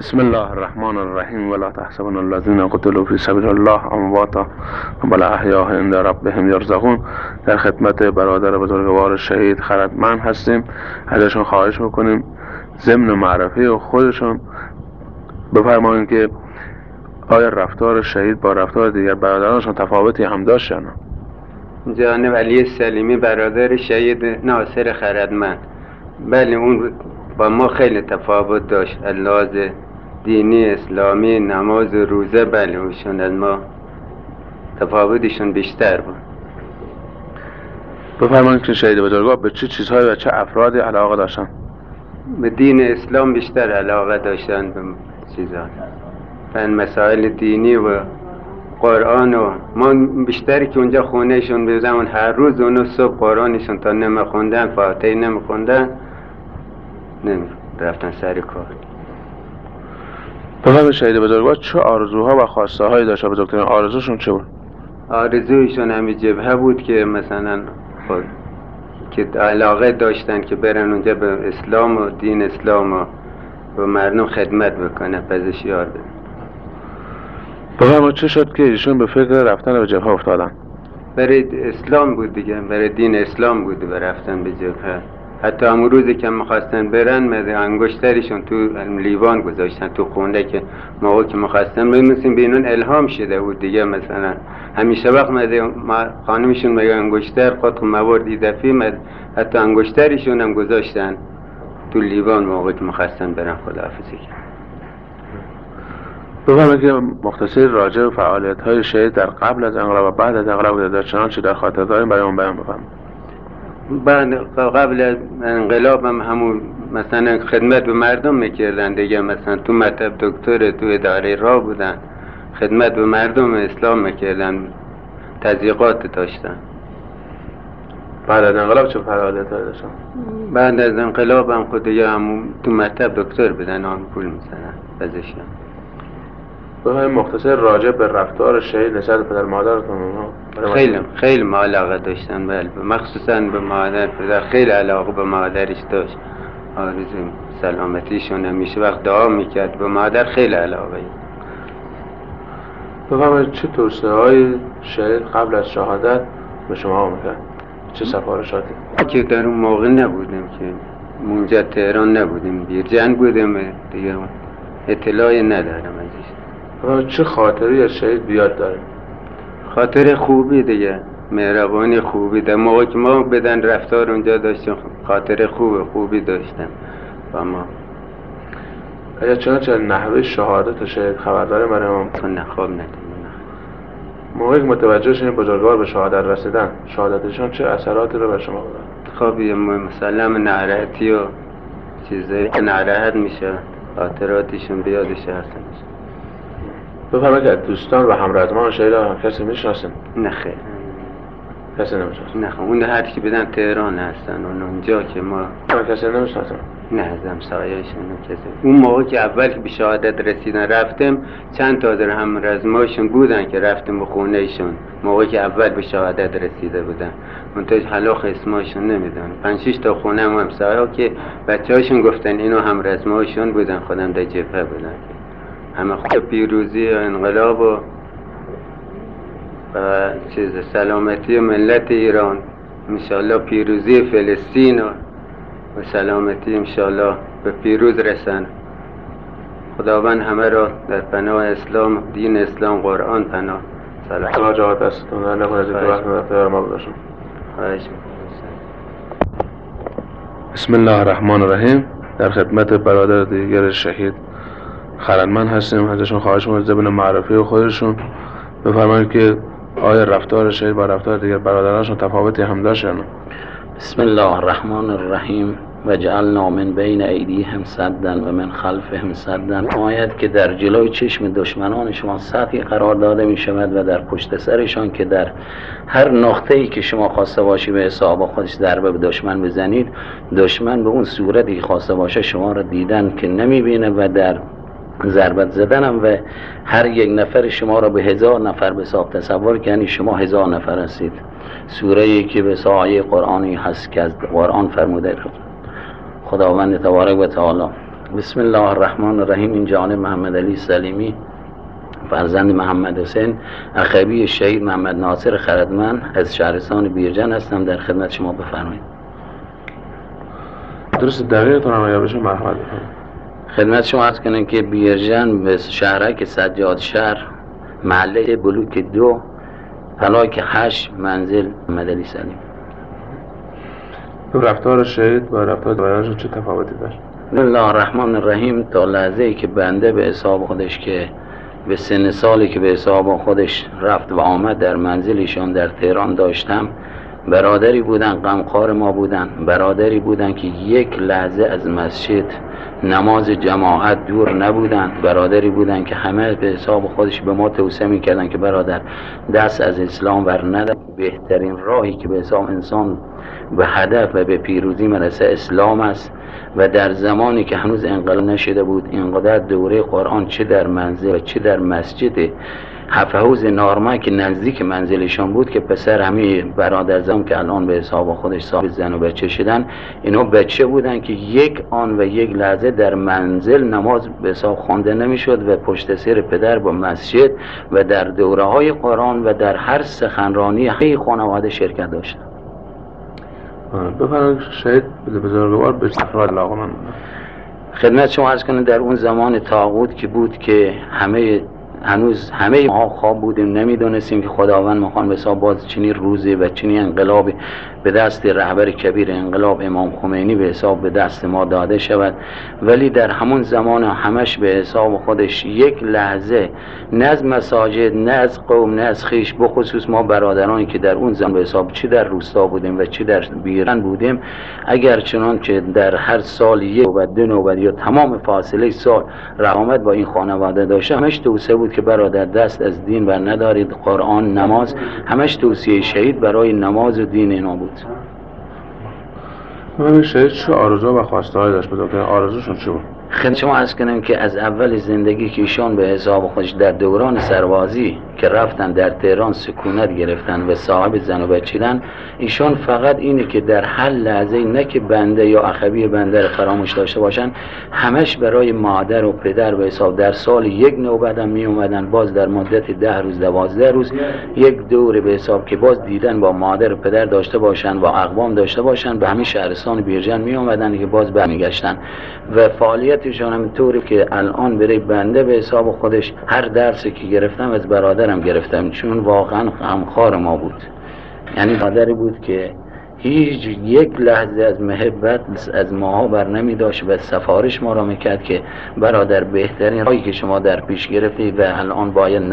بسم الله الرحمن الرحیم ولا تحسبن الذين قتلوا في سبيل الله امواتا بل احیاء عند ربهم یرزقون. در خدمت برادر بزرگوار شهید خردمند هستیم. ازشون خواهش میکنیم ضمن معرفی و خودشون بفرمایید که آیا رفتار شهید با رفتار دیگر برادرانشون تفاوتی هم داشت یا نه؟ جانب علی سلیمی برادر شهید ناصر خردمند، بله اون با ما خیلی تفاوت داشت. لحاظ دینی اسلامی نماز و روزه بله اوشون از ما تفاوتشون بیشتر بود. بفرمایید که شهید بزرگوار به چه چیزهایی و چه افرادی علاقه داشتن؟ به دین اسلام بیشتر علاقه داشتن، به چیزها به مسائل دینی و قرآن. و ما بیشتری که اونجا خونهشون بودن هر روز اونو صبح قرآنشون تا نمیخوندن، فاتحه نمیخوندن، رفتن سر کار. بفرمایید شهید بزرگوار چه آرزوها و خواسته هایی داشت؟ بزرگترین آرزوشون چه بود؟ آرزویشون همین جبهه بود که مثلا خود که علاقه داشتن که برن اونجا به اسلام و دین اسلام و به مردم خدمت بکنه، پزش یار بدن. بفرمایید چه شد که ایشون به فکر رفتن به جبهه افتادن؟ برای اسلام بود دیگه، برای دین اسلام بود و رفتن به جبهه. حتی همون روزی که میخواستن برن انگشترشون تو لیوان گذاشتن تو خونده که موقع که میخواستن بمیسیم بینون الهام شده بود دیگه. مثلا همیشه وقت خانمشون میگه انگشتر خود موردی دفعی حتی انگشترشون هم گذاشتن تو لیوان موقع که میخواستن برن خداحافظی کردن. بفرمایید که مختصر راجع به فعالیت های شهید در قبل از انقلاب و بعد از انقلاب در چنانچه در خاطر داریم برای اون بیان بفرمایید. قبل از انقلاب هم همون مثلا خدمت به مردم میکردن دیگه، مثلا تو مطب دکتر تو اداره راه بودن، خدمت به مردم اسلام میکردن، تضییقات داشتن. بعد از انقلاب چه فعالیت هایی داشتن؟ بعد از انقلاب هم خود دیگه همون تو مطب دکتر بودن، هم پول میزنن پزشک. بفرمایید مختصر راجع به رفتار شهید نسبت به پدر مادرتون. خیلی ما علاقه داشتن، بله مخصوصا به مادر. پدر خیلی علاقه به مادرش داشت، آرزو سلامتیشون همیشه وقت دعا میکرد. به مادر خیلی علاقه. بفرمایید چه توصیه های شهید قبل از شهادت به شما میکرد؟ چه سفارشاتی؟ که در اون موقع نبودیم، که اونجا تهران نبودیم، بیرجن بودیم دیگه، اطلاعی ندارم ازش. چه خاطری از شهید بیاد داره؟ خاطر خوبی دیگه، مهربانی خوبی ده. موقع که ما بدن رفتار اونجا داشتیم خاطر خوبی داشتن با ما. اگر چنانچه نحوه شهادت شهید خبر داره برای ما؟ نه خواب نداریم. موقعی که متوجه شدیم بزرگوار به شهادت رسیدن، شهادتشون چه اثراتی رو بر شما بودن؟ خوابی مسلم ناراحتی و چیزایی که ناراحت میشه، خاطراتشون بیادش هستن. بفرمایید که دوستان و همرزمان شهید کسی میشناسن؟ نه خیر، کسی نمیشناسن؟ نه اون هر کی بدن تهران هستن، اونجا که ما کسی نمیشناسن؟ نه از همسایه‌شون کسی. اون موقع که اول که به شهادت رسیدن رفتم، چند تا در همرزماشون بودن که رفتم به خونهشون موقعی که اول به شهادت رسیده بودن. منتها حلاخ اسمشون نمیدونم. 5-6 تا خونه هم همسایه‌ها که بچه‌هاشون گفتن اینو همرزماشون بودن، خودم در جبهه بودن. همه خود پیروزی و انقلاب و چیز سلامتی ملت ایران، انشالله پیروزی فلسطین و سلامتی انشالله به پیروز رسن. خداوند همه را در پناه اسلام، دین اسلام، قرآن پناه. سلام جواد دستتون در نکنه زید وقت در ما بودشون. بسم الله الرحمن الرحیم. در خدمت برادر دیگر شهید خردمند هستیم. ازشون خواهش می‌کنم ضمن معرفی خودشون بفرمایید که آیا رفتار شهید با رفتار دیگر برادرانشون تفاوتی هم داشت یا نه؟ بسم الله الرحمن الرحیم و جعلنا من بین ایدیهم سدا و من خلفهم سدا. آیت که در جلوی چشم دشمنان شما سدی قرار داده می شود و در پشت سرشان که در هر نقطه‌ای که شما خواسته باشی به حساب خودش ضربه به دشمن بزنید، دشمن به اون صورتی خواسته باشه شما را دیدن که نمی‌بینه و در ضربت زدنم و هر یک نفر شما را به 1000 نفر به حساب تصور کنی شما 1000 نفر هستید. سوره ای که به آیه قرآنی هست که از قرآن فرموده خداوند تبارک و تعالی بسم الله الرحمن الرحیم. این جانب محمد علی سلیمی فرزند محمد حسین اخوی شهید محمد ناصر خردمند از شهرستان بیرجن هستم. در خدمت شما بفرمایید. درست دقیقتون هم اگر بشه مرحمت بفرمایید. خدمت شما عرض کنم که بیرجن به شهرک سجاد شهر، محله بلوک 2 پلاک 8 منزل محمد علی سلیمی. تو رفتار شهید با رفتار بیانشون چه تفاوتی داشت؟ بسم الله الرحمن الرحیم. تا لحظه ای که بنده به حساب خودش که به سن سالی که به حساب خودش رفت و آمد در منزلشان در تهران داشتم، برادری بودن غمخوار ما بودن، برادری بودن که یک لحظه از مسجد نماز جماعت دور نبودن، برادری بودن که همه به حساب خودش به ما توصیه میکردن که برادر دست از اسلام ور نده، بهترین راهی که به حساب انسان به هدف و به پیروزی مرسه اسلام است. و در زمانی که هنوز انقلاب نشده بود، اینقدر دوره قرآن چه در منزل و چه در مسجد حفظ نارمه که نزدیک منزلشان بود که پسر همه برادر زم که الان به حساب خودش صاحب زن و بچه شدن، اینا بچه بودن که یک آن و یک لحظه در منزل نماز به حساب خوانده نمیشد و پشت سر پدر با مسجد و در دوره های قرآن و در هر سخنرانی همه خانواده شرکت داشتن. بفرمایید شهید بزرگوار به افراد علاقه‌مند. خدمت شما عرض کنم در اون زمان طاغوت که بود که هنوز همه ما خواب بودیم، نمیدونستیم که خداوند میخوان به حساب باز چنین روزی و چنین انقلابی به دست رهبر کبیر انقلاب امام خمینی به حساب به دست ما داده شود. ولی در همون زمان همش به حساب خودش یک لحظه نه از مساجد نه از قوم نه از خیش، بخصوص ما برادرانی که در اون زمان به حساب چی در روستا بودیم و چی در بیرن بودیم، اگر چنان که در هر سال یک و دو نوبت یا تمام فاصله سال رحمت با این خانواده داشته، همش توصیه بود که برادر دست از دین بر ندارید، قرآن نماز، همش توصیه شهید برای نماز و دین اینا بود. من شهید چه آرزو و خواسته‌ای داشت؟ بزرگترین آرزوشون چی بود؟ خدمت شما عرض کنم که از اول زندگی که ایشان به حساب خودش در دوران سربازی که رفتن در تهران سکونت گرفتن و صاحب زن و بچیدن، ایشان فقط اینه که در هر لحظه نه که بنده یا اخوی بنده رو فراموش داشته باشن، همش برای مادر و پدر به حساب در سال یک نوبت هم می اومدن، باز در مدت 10 روز 12 روز یک دور به حساب که باز دیدن با مادر و پدر داشته باشن و اقوام داشته باشن، به همین شهرستان بیرجن می اومدن که باز برمیگشتن و فعالیتشون هم طوری که الان برای بنده به حساب خودش هر درسی که گرفتم از برادرم گرفتم، چون واقعا غمخوار ما بود. یعنی مادری بود که هیچ یک لحظه از محبت از ماها بر نمی داشت و سفارش ما را میکرد که برادر بهترین راهی که شما در پیش گرفتی و الان باید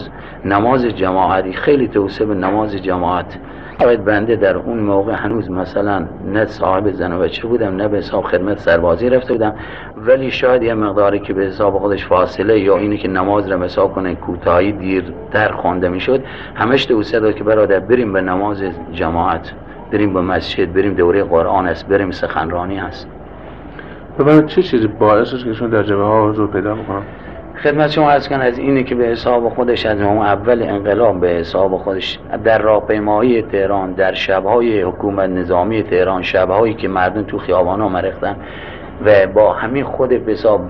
نماز جماعتی، خیلی توصیه به نماز جماعت. باید بنده در اون موقع هنوز مثلا نه صاحب زن و بچه بودم نه به حساب خدمت سربازی رفته بودم، ولی شاید یه مقداری که به حساب خودش فاصله یا اینی که نماز را حساب کنه کوتاهی دیرتر خوانده میشد، همش توصیه داد که برادر بریم به نماز جماعت، بریم به مسجد، بریم دوره قرآن است، بریم سخنرانی است. ببینید چه چیزی باعث شد که شما در جبهه ها حضور پیدا بکنم؟ خدمت شما عرض کنم از اینه که به حساب خودش از اول انقلاب به حساب خودش در راهپیمایی تهران، در شب‌های حکومت نظامی تهران، شب‌هایی که مردم تو خیابان‌ها مرختن و با همین خود حساب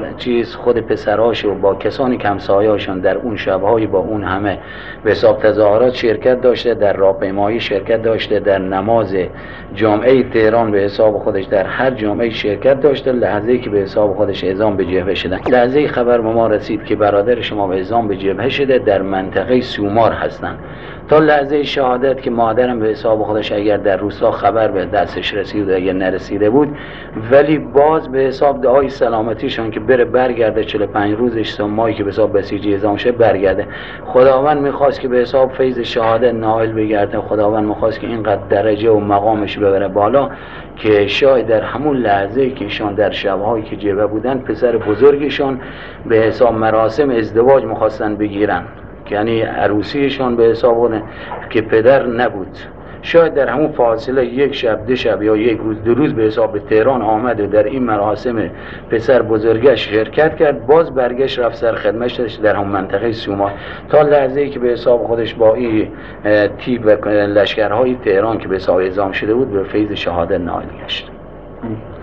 خود پسراش و با کسانی که همسایه‌هاشون در اون شب‌های با اون همه به حساب تظاهرات شرکت داشته، در راهپیمایی شرکت داشته، در نماز جامعه تهران به حساب خودش در هر جامعه شرکت داشته. لحظه‌ای که به حساب خودش اعزام به جبهه شدن، لحظه‌ای خبر به ما رسید که برادر شما به اعزام به جبهه شده، در منطقه سومار هستن. تا لحظه شهادت که مادرم به حساب خودش اگر در روستا خبر به دستش رسید و اگر نرسیده بود، ولی باز به حساب دعای سلامتیشون که بره برگرده 45 روزش ماهی که به حساب بسیجی اعزام شه برگرده. خداوند میخواست که به حساب فیض شهادت نائل بگرده، خداوند میخواست که اینقدر درجه و مقامش ببره بالا که شاید در همون لحظه که ایشان در شب‌هایی که جبهه بودن پسر بزرگشون به حساب مراسم ازدواج میخواستن بگیرن، یعنی عروسیشون به حساب که پدر نبود. شاید در همون فاصله یک شب 2 شب یا 1 روز 2 روز به حساب به تهران آمد و در این مراسم پسر بزرگش شرکت کرد، باز برگشت رفت سر خدمتش در همون منطقه سومار تا لحظه‌ای که به حساب خودش با این تیپ و لشکرهای تهران که به حساب اعزام شده بود به فیض شهادت نائل گشت.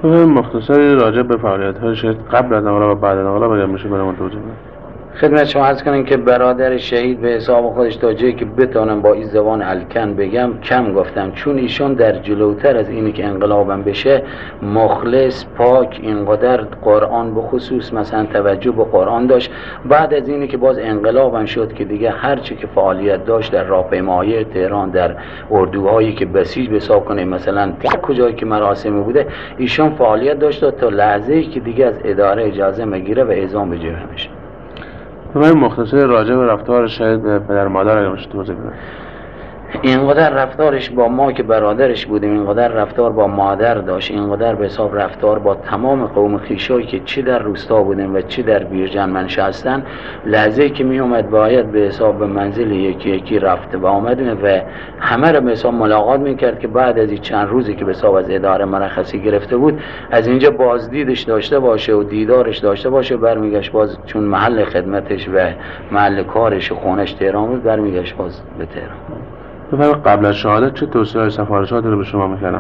مختصری راجع به فعالیت‌های شهید قبل از انقلاب و بعد از انقلاب اگر میشه برام توضیح بدید. خدمت شما عرض کنم که برادر شهید به حساب خودش تا جایی که بتونم با این زبان الکن بگم کم گفتم، چون ایشون در جلوتر از اینی که انقلابم بشه مخلص پاک اینقدر قرآن به خصوص مثلا توجه به قرآن داشت. بعد از اینی که باز انقلابم شد که دیگه هرچی که فعالیت داشت در راهپیمایی تهران، در اردوهایی که بسیج به حساب کنه مثلا کجایی که مراسمی بوده ایشون فعالیت داشت تا لحظه‌ای که دیگه از اداره اجازه میگیره و اعزام به جبهه میشه. من مختصر راجع به رفتار شهید به پدر مادر اگر میشه توضیح بدید. اینقدر رفتارش با ما که برادرش بودیم اینقدر رفتار با مادر داشت، اینقدر به حساب رفتار با تمام قوم خویشایی که چی در روستا بودیم و چی در بیرجن منشأ هستن. لحظه‌ای که می اومد باید به حساب به منزل یکی یکی رفته و آمدیم و همه رو به حساب ملاقات میکرد که بعد از این چند روزی که به حساب از اداره مرخصی گرفته بود از اینجا بازدیدش داشته باشه و دیدارش داشته باشه، برمیگشت باز چون محل خدمتش و محل کارش و خونش تهران بود برمیگشت باز به تهران. قبل از شهادت چه توصیه‌های سفارشاتی رو به شما میکردم؟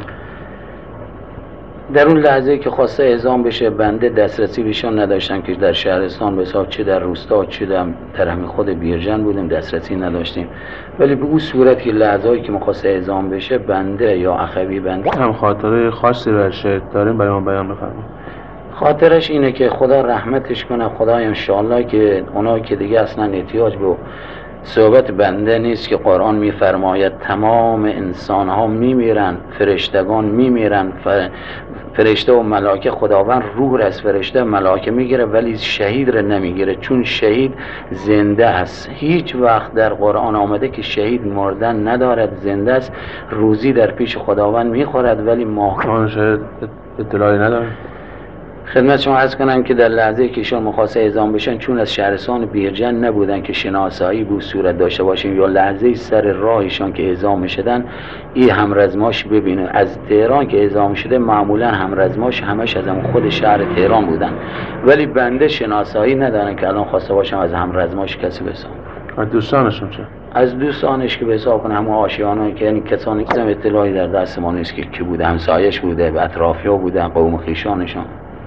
در اون لحظه که خواسته اعزام بشه بنده دسترسی بهشون نداشتم که در شهرستان به حساب چه در روستا چه در طرف خود بیرجن بودیم دسترسی نداشتیم، ولی به اون صورت که لحظه‌ای که می‌خواسته اعزام بشه بنده یا اخوی بنده هم خاطره خاصی برای شهید داریم برای ما بیان بفرمایید. خاطرش اینه که خدا رحمتش کنه، خدا انشاءالله که اونایی که دیگه اصلا احتیاج به صحبت بنده نیست که قرآن میفرماید تمام انسان ها میمیرن، فرشتگان میمیرن، فرشته و ملائکه خداوند روح از فرشته ملائکه میگیره ولی شهید رو نمیگیره، چون شهید زنده است. هیچ وقت در قرآن آمده که شهید مردن ندارد، زنده است، روزی در پیش خداوند میخورد ولی ما شهید اطلاعی نداره. خدمت شما عرض کنم که در لحظه که ایشون می‌خواست اعزام بشن چون از شهرستان بیرجن نبودن که شناسایی بود صورت داشته باشیم یا لحظه سر راهشان که اعزام شدن این همرزماش ببینه. از تهران که اعزام شده معمولا همرزماش همش از خود شهر تهران بودن ولی بنده شناسایی ندارن که الان خواسته باشم از همرزماش کسی بسام. از دوستانشون چه؟ از دوستانش که به حساب کنه همون آشیانایی که یعنی کسانی که اطلاعی در دست ما نیست که کی بوده، همسایش بوده، اطرافیا بودن، قوم خویشانشون.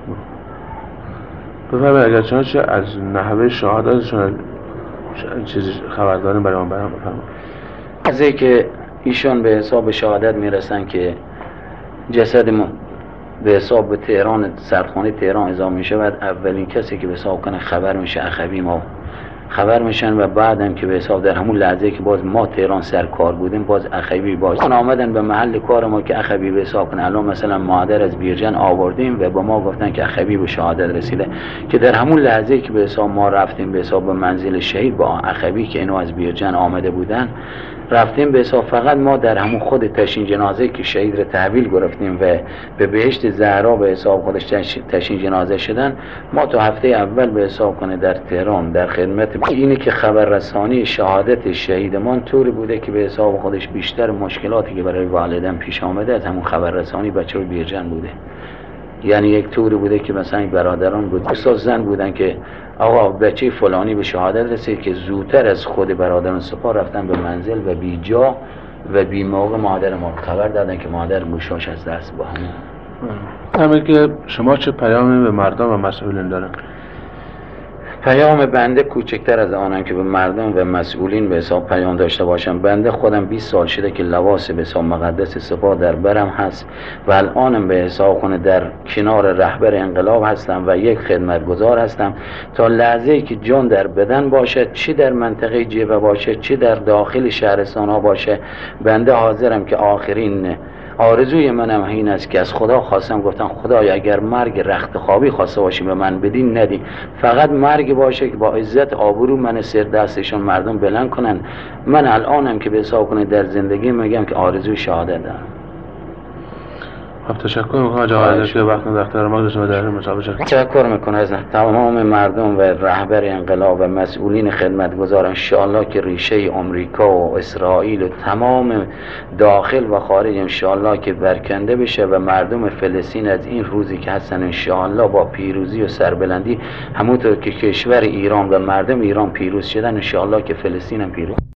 بفرمایید اگر چنانچه از نحوه شهادتشون چیزی خبر داریم برای من بیان بفرمایید. از اینکه ایشون به حساب شهادت میرسن که جسد ما به حساب به تهران سردخانه تهران اعزام میشه بعد اولین کسی که به حساب کنه خبر میشه اخوی ما خبر میشن و بعدم که به حساب در همون لحظه که باز ما تهران سر کار بودیم باز اخوی باز آمدن به محل کار ما که اخوی به حساب کنه الان مثلا مادر از بیرجن آوردیم و با ما گفتن که اخوی به شهادت رسیده که در همون لحظه که به حساب ما رفتیم به حساب به منزل شهید با اخوی که اینو از بیرجن آمده بودن رفتیم به حساب فقط ما در همون خود تشییع جنازه که شهید رو تحویل گرفتیم و به بهشت زهرا به حساب خودش تشییع جنازه شدن ما تو هفته اول به حساب کنه در تهران در خدمت اینی که خبررسانی شهادت شهیدمان طوری بوده که به حساب خودش بیشتر مشکلاتی که برای والدین پیش آمده از همون خبررسانی بچه‌های بیرجن بوده. یعنی یک طوری بوده که مثلا برادران بود استاد زن بودن که آقا بچه فلانی به شهادت رسید که زودتر از خود برادران سپاه رفتن به منزل و بی جا و بی موقع مادر ما خبر دادن که مادر گوشاش از دست با همه که شما چه پیامی به مردم و مسئولین دارن؟ پیام بنده کوچکتر از آنم که به مردم و مسئولین به حساب پیام داشته باشم. بنده خودم 20 سال شده که لباس به حساب مقدس سپاه در برم هست و الانم به حساب کنه در کنار رهبر انقلاب هستم و یک خدمتگزار هستم تا لحظه‌ای که جان در بدن باشه چی در منطقه جبهه باشه چی در داخل شهرستان ها باشه بنده حاضرم که آخرین آرزوی منم این است که از خدا خواستم گفتم خدای اگر مرگ رخت خوابی خواسته باشی به من بدین ندی، فقط مرگ باشه که با عزت آبرو من سر دستشون مردم بلند کنن. من الانم که به حساب کنه در زندگی میگم که آرزوی شهادت دارم. خب تشکر میکنم آقا عزیز که وقت در اختیار ما گذاشتید در مسابقه. تشکر میکنم از تمام مردم و رهبر انقلاب و مسئولین خدمتگزار ان شاء الله که ریشه آمریکا و اسرائیل و تمام داخل و خارج ان شاء الله که برکنده بشه و مردم فلسطین از این روزی که هستن ان شاء الله با پیروزی و سربلندی همونطور که کشور ایران و مردم ایران پیروز شدن ان شاء الله که فلسطین هم پیروز